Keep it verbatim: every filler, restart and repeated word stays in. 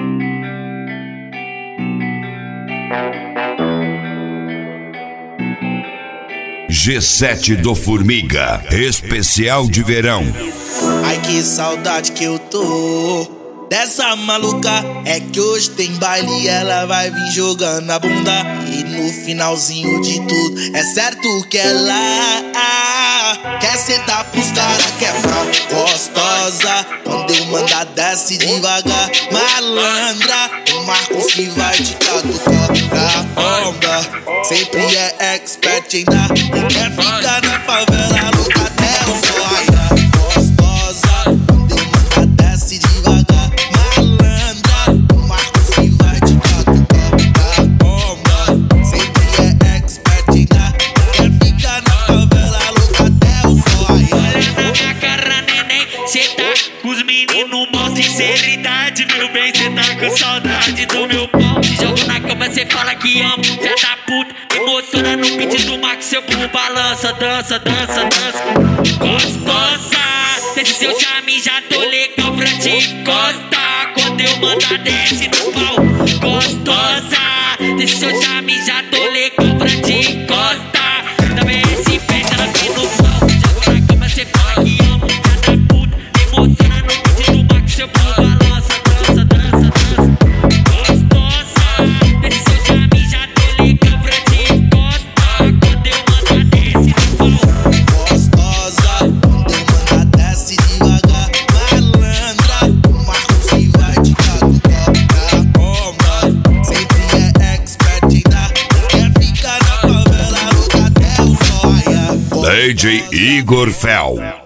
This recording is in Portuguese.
G sete do Formiga, especial de verão. Ai, que saudade que eu tô dessa maluca. É que hoje tem baile e ela vai vir jogando a bunda. E no finalzinho de tudo é certo que ela quer sentar pros caras que é frau gostosa. Quando eu mandar desce devagar, malandra. O Marcos que vai te catucar da onda. Sempre é expert ainda. E quer ficar na favela louca até o sol raiar. Gostosa, quando eu mandar desce devagar, malandra. O Marcos que vai te catucar da onda. Sempre é expert ainda. Quer ficar na favela louca até o sol raiar. Olha na minha cara, neném, cê tá com os meninos mal, sinceridade, meu bem, cê tá com saudade do meu pau. Se jogo na cama, cê fala que ama, cê da puta, emociona no beat do Max, seu burro balança, dança, dança, dança. Gostosa, desse seu charme já tô legal pra te encostar. Quando eu mandar desce no pau. Gostosa, desse seu charme já tô legal pra te encostar. Também esse pé tá aqui no pau. Jogo na cama, cê fala que ama, cê da puta, emociona no beat do Max, seu burro balança, dança, dança, dança. Gostosa, desse seu charme já tô legal pra te encostar. Quando eu mandar desce no pau. Gostosa, quando eu mandar desce devagar, malandra. O Marcos que vai te catucar da bomba. Sempre é expert ainda. Quer ficar na favela louca até o sol raiar. D J Igor Fel.